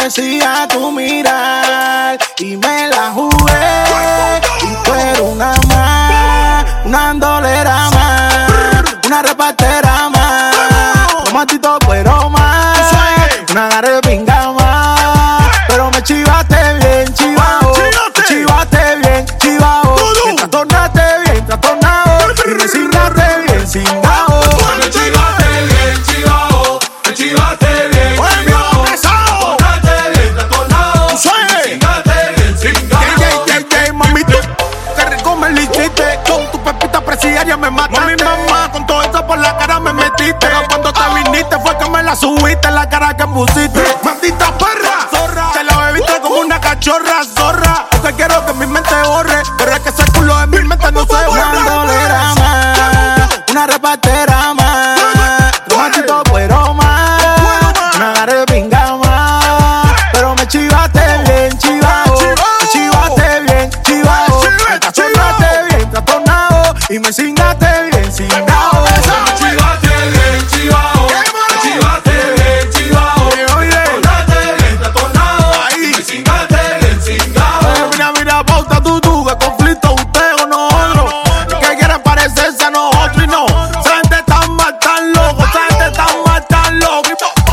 decía tu mirar y me la jugué. Y tú eres una más, una andolera más, una repartera más, un matito cuero más, una garepinga más. Pero me chivaste bien, chivao, me chivaste bien, chivao. Me trastornaste bien, trastornado, y me cingaste bien, cingao. Me chivaste bien, chivao, me chivaste bien, chivao. Me trastornaste bien, trastornado, y me cingaste bien, cingao. Mami, tú, qué rico me lo hiciste. Con tu pepita presidiaria me mataste. Mami, mamá, con todo eso por la cara me metiste. Pero cuando te viniste fue que me la subiste en la cara que pusiste. Maldita perra, zorra, te la bebiste como una cachorra, zorra. Porque quiero que mi mente borre, pero es que ese culo de mi mente no se borra. Una andolera más, una repartera más, un machito cuero más, una garepinga más. Pero me chivaste bien, chivao, me chivaste bien, chivao. Me trastornaste bien, trastornado, y me cingaste bien, cingao. Me chivaste bien, chivao, me chivaste bien, chivao. Me trastornaste bien, trastornado, y me cingaste bien, cingao. Mira, pauta tú, que conflicto usted o nosotros. Que quieren parecerse a nosotros y no. Esa gente tan mal, tan loco, esa gente tan mal, tan loco.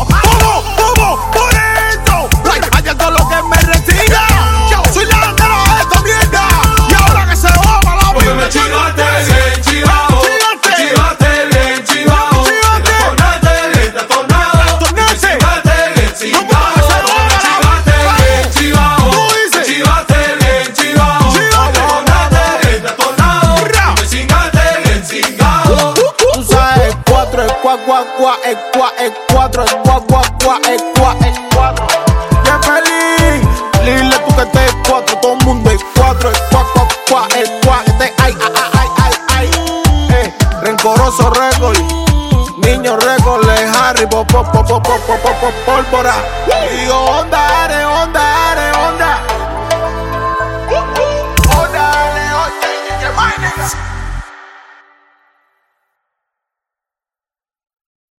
¿Cómo? Por eso. Vaya todo lo que me reciba. Yo soy la bandera de esta mierda. Y ahora que se va para la Porque me chivaste bien, chivao, me chivaste bien, chivao. Me trastornaste bien, trastornado, y me cingaste bien, cingao. Me chivaste bien, chivao, me chivaste bien, chivao. Me trastornaste bien, trastornado, y me cingaste bien, cingao. Tú sabes, cuatro, es cuá, es cuatro, es cuá, es cuatro. Ya feliz, dile tú que este es cuatro, todo el mundo es cuatro, es cuá, este ay. Rencoroso récord, niño récord, Harry, pólvora. Digo, onda,